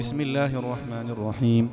بسم الله الرحمن الرحيم.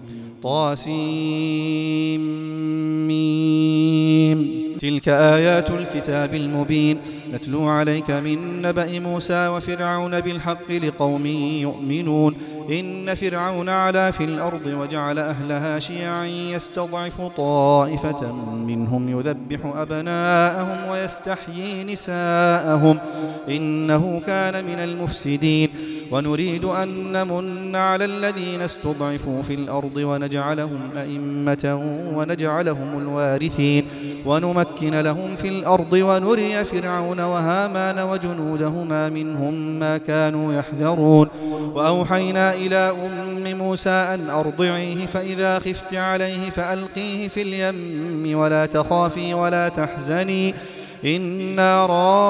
طاسيم. تلك آيات الكتاب المبين نتلو عليك من نبأ موسى وفرعون بالحق لقوم يؤمنون. إن فرعون علا في الأرض وجعل أهلها شيعا يستضعف طائفة منهم يذبح أبناءهم ويستحيي نساءهم إنه كان من المفسدين. ونريد أن نمن على الذين استضعفوا في الأرض ونجعلهم أئمة ونجعلهم الوارثين ونمكن لهم في الأرض ونري فرعون وهامان وجنودهما منهم ما كانوا يحذرون. وأوحينا إلى أم موسى أن أرضعيه فإذا خفت عليه فألقيه في اليم ولا تخافي ولا تحزني إنا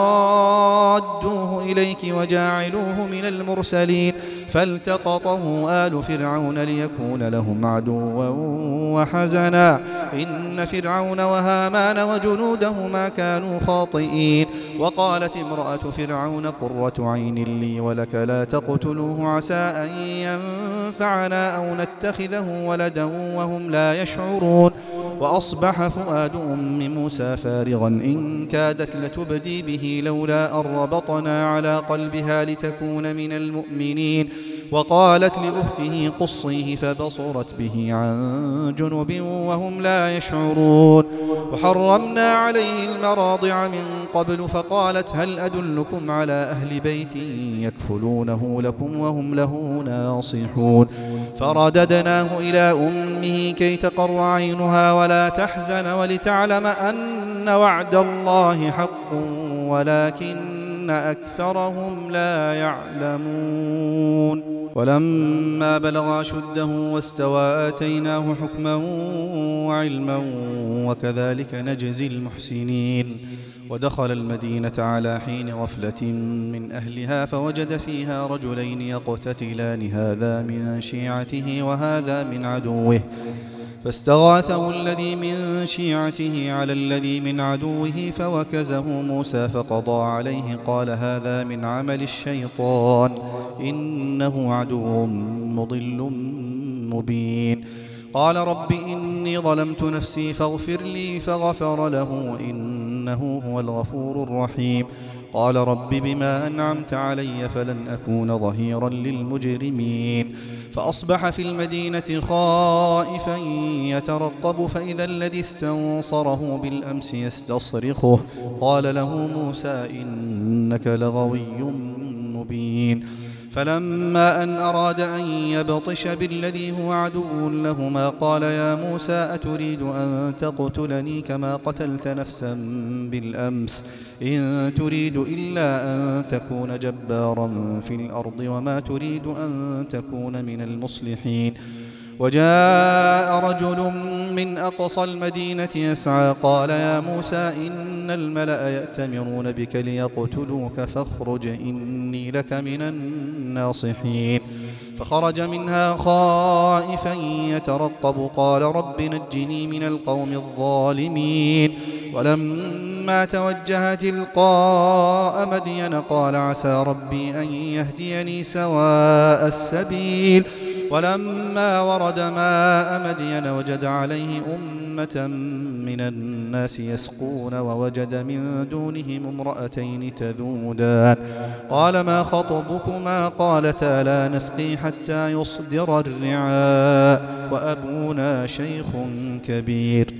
رادوه إليك وجاعلوه من المرسلين. فالتقطه آل فرعون ليكون لهم عدوا وحزنا إن فرعون وهامان وجنودهما كانوا خاطئين. وقالت امرأة فرعون قرة عين لي ولك لا تقتلوه عسى أن ينفعنا أو نتخذه ولدا وهم لا يشعرون. وأصبح فؤاد أم موسى فارغا إن كادت لتبدي به لولا أن ربطنا على قلبها لتكون من المؤمنين. وقالت لأخته قصيه فبصرت به عن جنب وهم لا يشعرون. وحرمنا عليه المراضع من قبل فقالت هل أدلكم على أهل بيت يكفلونه لكم وهم له ناصحون. فرددناه إلى أمه كي تقر عينها ولا تحزن ولتعلم أن وعد الله حق ولكن أكثرهم لا يعلمون. ولما بلغ أشده واستوى آتيناه حكما وعلما وكذلك نجزي المحسنين. ودخل المدينة على حين غفلة من أهلها فوجد فيها رجلين يقتتلان هذا من شيعته وهذا من عدوه فاستغاثه الذي من شيعته على الذي من عدوه فوكزه موسى فقضى عليه قال هذا من عمل الشيطان إنه عدو مضل مبين. قال رب إني ظلمت نفسي فاغفر لي فغفر له إنه هو الغفور الرحيم. قال رب بما أنعمت علي فلن أكون ظهيرا للمجرمين. فأصبح في المدينة خائفا يترقب فإذا الذي استنصره بالأمس يستصرخه قال له موسى إنك لغوي مبين. فلما أن أراد أن يبطش بالذي هو عدو لهما قال يا موسى أتريد أن تقتلني كما قتلت نفسا بالأمس إن تريد إلا أن تكون جبارا في الأرض وما تريد أن تكون من المصلحين. وجاء رجل من أقصى المدينة يسعى قال يا موسى إن الملأ يأتمرون بك ليقتلوك فاخرج إني لك من الناصحين. فخرج منها خائفا يترقب قال رب نجني من القوم الظالمين. ولما توجه تلقاء مدين قال عسى ربي أن يهديني سواء السبيل. ولما ورد ماء مدين وجد عليه أمة من الناس يسقون ووجد من دونهم امرأتين تذودان قال ما خطبكما قالتا لا نسقي حتى يصدر الرعاء وأبونا شيخ كبير.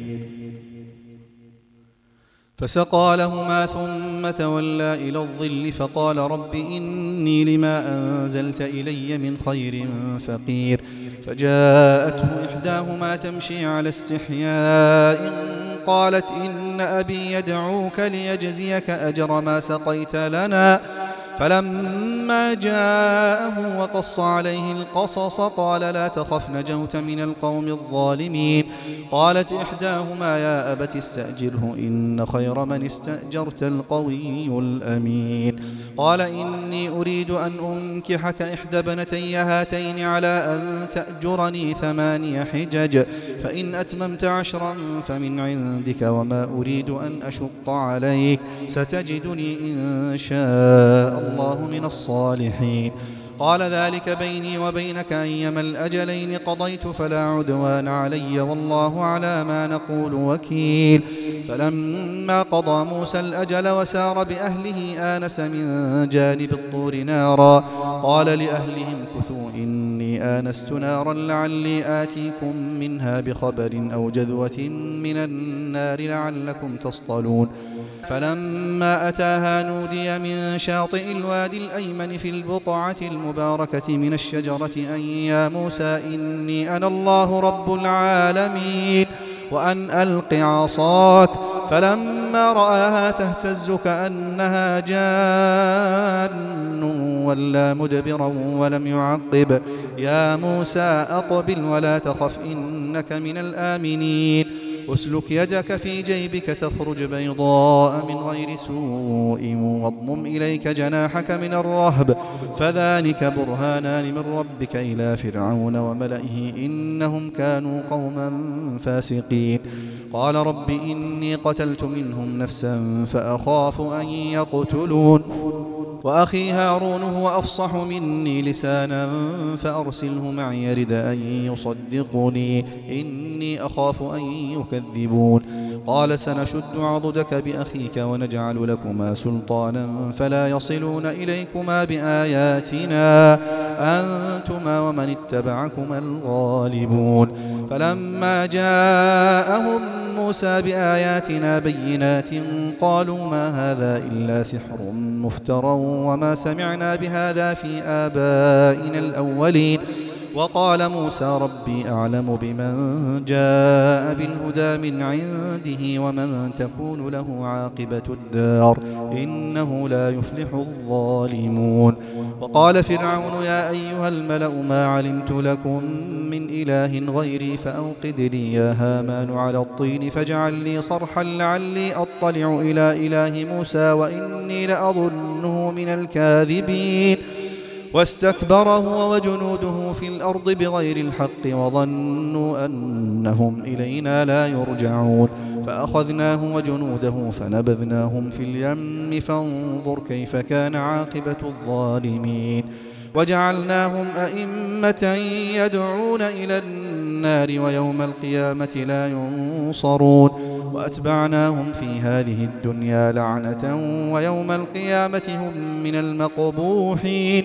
فسقى لهما ثم تولى إلى الظل فقال رب إني لما أنزلت إلي من خير فقير. فجاءته إحداهما تمشي على استحياء قالت إن أبي يدعوك ليجزيك أجر ما سقيت لنا. فلما جاءه وقص عليه القصص قال لا تخف نجوت من القوم الظالمين. قالت إحداهما يا أبت استأجره إن خير من استأجرت القوي الأمين. قال إني أريد أن أنكحك إحدى ابنتي هاتين على أن تأجرني 8 حجج فإن أتممت 10 فمن عندك وما أريد أن أشق عليك ستجدني إن شاء الله من الصالحين. قال ذلك بيني وبينك أيما الأجلين قضيت فلا عدوان علي والله على ما نقول وكيل. فلما قضى موسى الأجل وسار بأهله آنس من جانب الطور نارا قال لأهلهم كثوا إني آنست نارا لعلي آتيكم منها بخبر أو جذوة من النار لعلكم تصطلون. فلما أتاها نودي من شاطئ الوادي الأيمن في البقعة المباركة من الشجرة أن يا موسى إني أنا الله رب العالمين وأن ألق عصاك. فلما رآها تهتز كأنها جان ولا مدبرا ولم يعقب يا موسى أقبل ولا تخف إنك من الآمنين. أسلك يدك في جيبك تخرج بيضاء من غير سوء واضمم إليك جناحك من الرهب فذلك برهانان من ربك إلى فرعون وملئه إنهم كانوا قوما فاسقين. قال رب إني قتلت منهم نفسا فأخاف أن يقتلون وأخي هارون هو أفصح مني لسانا فأرسله معي يرد أن يصدقني إني أخاف أن يكذبون. قال سنشد عضدك بأخيك ونجعل لكما سلطانا فلا يصلون إليكما بآياتنا أنتما ومن اتبعكما الغالبون. فلما جاءهم موسى بآياتنا بينات قالوا ما هذا إلا سحر مفترى وما سمعنا بهذا في آبائنا الأولين. وقال موسى ربي أعلم بمن جاء بالهدى من عنده ومن تكون له عاقبة الدار إنه لا يفلح الظالمون. وقال فرعون يا أيها الملأ ما علمت لكم من إله غيري فأوقد لي يا هامان على الطين فاجعل لي صرحا لعلي أطلع إلى إله موسى وإني لأظنه من الكاذبين. واستكبر هو وجنوده في الأرض بغير الحق وظنوا أنهم إلينا لا يرجعون. فأخذناه وجنوده فنبذناهم في اليم فانظر كيف كان عاقبة الظالمين. وجعلناهم أئمة يدعون إلى النار ويوم القيامة لا ينصرون. وأتبعناهم في هذه الدنيا لعنة ويوم القيامة هم من المقبوحين.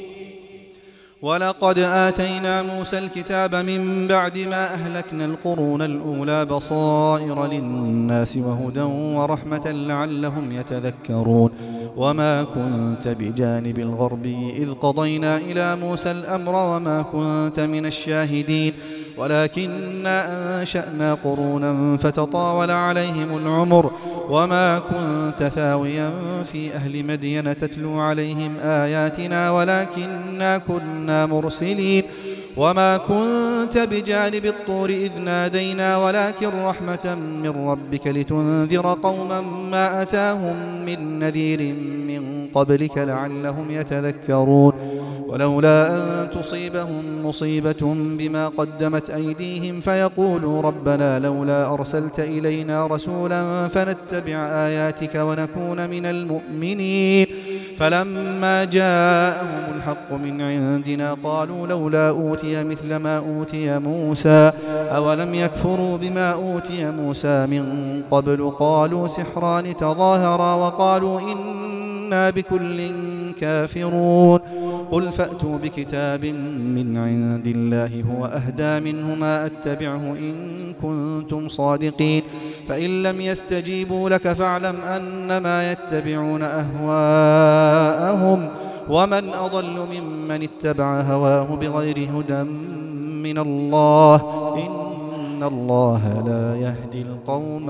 ولقد آتينا موسى الكتاب من بعد ما أهلكنا القرون الأولى بصائر للناس وهدى ورحمة لعلهم يتذكرون. وما كنت بجانب الغربي إذ قضينا إلى موسى الأمر وما كنت من الشاهدين ولكننا أنشأنا قرونا فتطاول عليهم العمر وما كنت ثاويا في أهل مدين تتلو عليهم آياتنا ولكننا كنا مرسلين. وما كنت بجانب الطور إذ نادينا ولكن رحمة من ربك لتنذر قوما ما أتاهم من نذير من قبلك لعلهم يتذكرون. ولولا أن تصيبهم مصيبة بما قدمت أيديهم فيقولوا ربنا لولا أرسلت إلينا رسولا فنتبع آياتك ونكون من المؤمنين. فلما جاءهم الحق من عندنا قالوا لولا أوتي مثل ما أوتي موسى أولم يكفروا بما أوتي موسى من قبل قالوا سحران تظاهرا وقالوا إنا بكل كافرون. قل فأتوا بكتاب من عند الله هو أهدى منهما أتبعه إن كنتم صادقين. فإن لم يستجيبوا لك فاعلم أنما يتبعون أهواءهم ومن أضل ممن اتبع هواه بغير هدى من الله إن الله لا يهدي القوم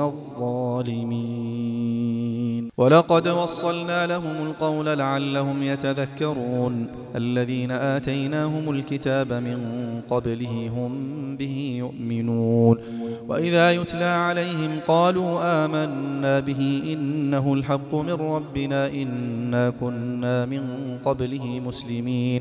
الظالمين. ولقد وصلنا لهم القول لعلهم يتذكرون. الذين آتيناهم الكتاب من قبله هم به يؤمنون. وإذا يتلى عليهم قالوا آمنا به إنه الحق من ربنا إنا كنا من قبله مسلمين.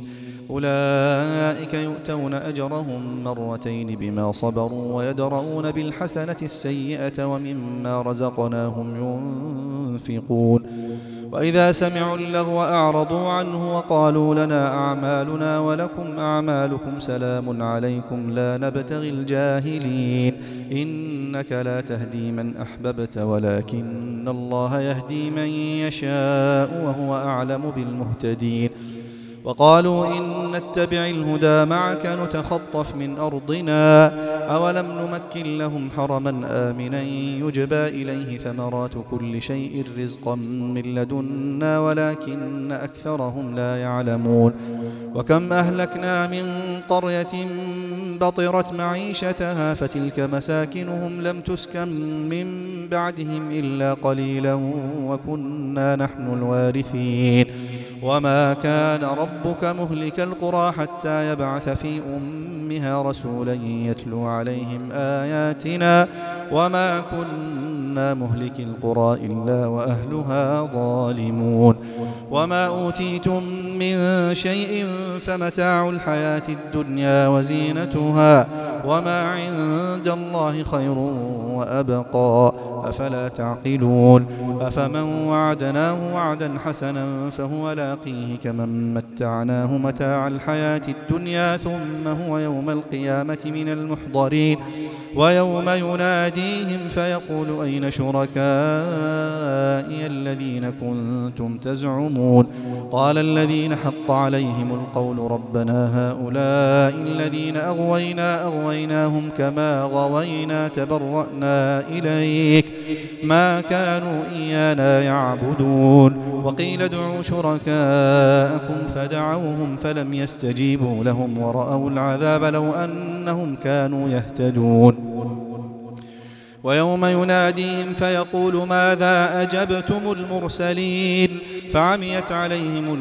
أولئك يؤتون أجرهم مرتين بما صبروا ويدرؤون بالحسنة السيئة ومما رزقناهم ينفقون وإذا سمعوا اللغو أعرضوا عنه وقالوا لنا أعمالنا ولكم أعمالكم سلام عليكم لا نبتغي الجاهلين إنك لا تهدي من أحببت ولكن الله يهدي من يشاء وهو أعلم بالمهتدين وقالوا إن نتبع الهدى معك نتخطف من أرضنا أولم نمكن لهم حرما آمنا يجبى إليه ثمرات كل شيء رزقا من لدنا ولكن أكثرهم لا يعلمون وكم أهلكنا من قرية بطرت معيشتها فتلك مساكنهم لم تسكن من بعدهم إلا قليلا وكنا نحن الوارثين وما كان ربك مهلك القرى حتى يبعث في أمها رسولا يتلو عليهم آياتنا وما كنا مهلك القرى إلا وأهلها ظالمون وما أوتيتم من شيء فمتاع الحياة الدنيا وزينتها وما عند الله خير وأبقى أفلا تعقلون أفمن وعدناه وعدا حسنا فهو لاقيه كمن متعناه متاع الحياة الدنيا ثم هو يوم القيامة من المحضرين ويوم يناديهم فيقول أين شركائي الذين كنتم تزعمون قال الذين حق عليهم القول ربنا هؤلاء الذين أغويناهم كما غوينا تبرأنا إليك ما كانوا إيانا يعبدون وقيل ادعوا شركاءكم فدعوهم فلم يستجيبوا لهم ورأوا العذاب لو أنهم كانوا يهتدون ويوم يناديهم فيقول ماذا أجبتم المرسلين فعميت عليهم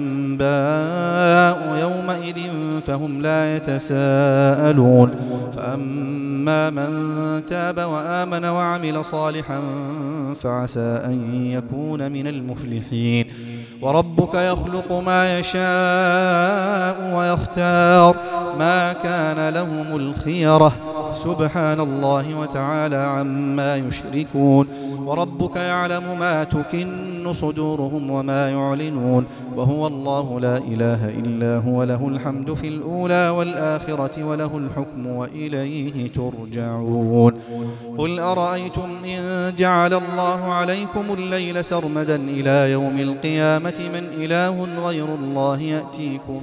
الأنباء يومئذ فهم لا يتساءلون فأما من تاب وآمن وعمل صالحا فعسى أن يكون من المفلحين وربك يخلق ما يشاء ويختار ما كان لهم الخيرة سبحان الله وتعالى عما يشركون وربك يعلم ما تكن صدورهم وما يعلنون وهو الله لا إله إلا هو له الحمد في الأولى والآخرة وله الحكم وإليه ترجعون قل أرأيتم إن جعل الله عليكم الليل سرمدا إلى يوم القيامة من إله غير الله يأتيكم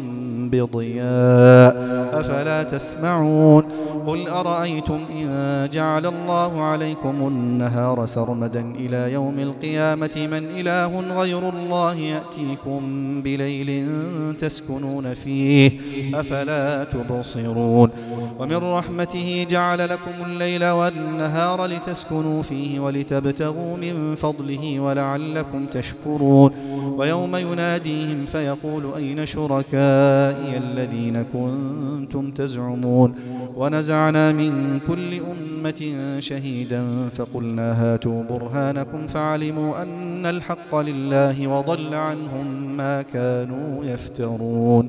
بضياء أفلا تسمعون قل أرأيتم إن جعل الله عليكم النهار سرمدا إلى يوم القيامة من إله غير الله يأتيكم بليل تسكنون فيه أفلا تبصرون ومن رحمته جعل لكم الليل والنهار لتسكنوا فيه ولتبتغوا من فضله ولعلكم تشكرون ويوم يناديهم فيقول أين شركائي الذين كنتم تزعمون ونزعنا من كل أمة شهيدا فقلنا هاتوا برهانكم فعلموا أن الحق لله وضل عنهم ما كانوا يفترون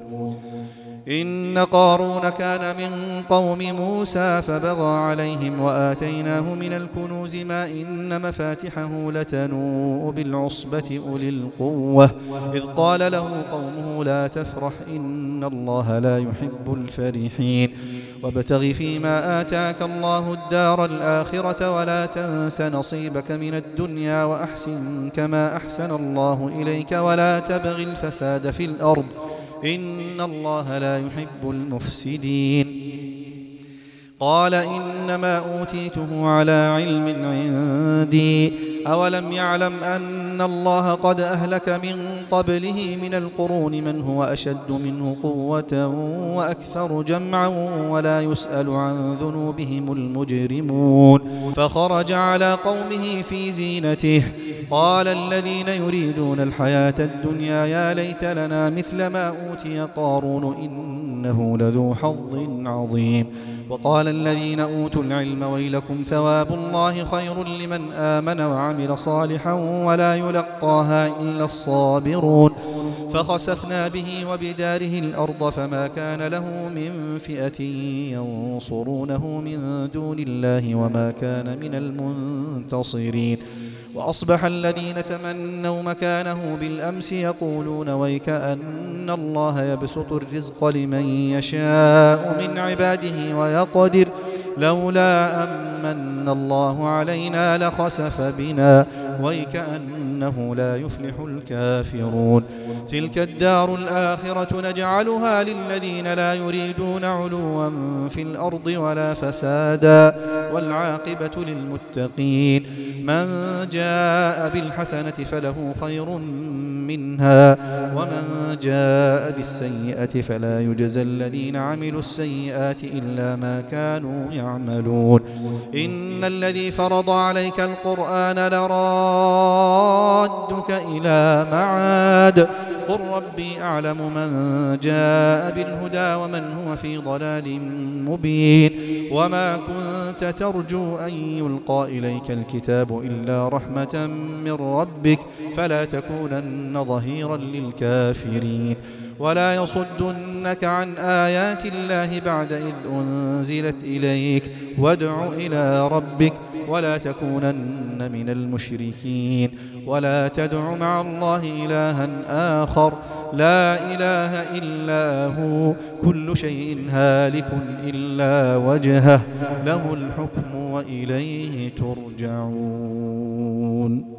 إن قارون كان من قوم موسى فبغى عليهم وآتيناه من الكنوز ما إن مفاتحه لتنوء بالعصبة أولي القوة إذ قال له قومه لا تفرح إن الله لا يحب الفرحين وابتغ فيما آتاك الله الدار الآخرة ولا تنس نصيبك من الدنيا وأحسن كما أحسن الله إليك ولا تبغ الفساد في الأرض إن الله لا يحب المفسدين قال إنما أوتيته على علم عندي أولم يعلم أن الله قد أهلك من قبله من القرون من هو أشد منه قوة وأكثر جمعا ولا يسأل عن ذنوبهم المجرمون فخرج على قومه في زينته قال الذين يريدون الحياة الدنيا يا ليت لنا مثل ما أوتي قارون إنه لذو حظ عظيم وقال الذين أوتوا العلم ويلكم ثواب الله خير لمن آمن وعمل صالحا ولا يلقاها إلا الصابرون فخسفنا به وبداره الأرض فما كان له من فئة ينصرونه من دون الله وما كان من المنتصرين. وأصبح الذين تمنوا مكانه بالأمس يقولون ويكأن الله يبسط الرزق لمن يشاء من عباده ويقدر لولا أمن الله علينا لخسف بنا ويكأنه لا يفلح الكافرون. تلك الدار الآخرة نجعلها للذين لا يريدون علوا في الأرض ولا فسادا والعاقبة للمتقين. من جاء بالحسنة فله خير منها ومن جاء بالسيئة فلا يجزى الذين عملوا السيئات إلا ما كانوا يعملون. إن الذي فرض عليك القرآن لرادك إلى معاد قل ربي أعلم من جاء بالهدى ومن هو في ضلال مبين. وما كنت ترجو أن يلقى إليك الكتاب إلا رحمة من ربك فلا تكونن ظهيرا للكافرين. ولا يصدنك عن آيات الله بعد إذ أنزلت إليك وادع إلى ربك ولا تكونن من المشركين. ولا تدع مع الله إلها آخر لا إله إلا هو كل شيء هالك إلا وجهه له الحكم وإليه ترجعون.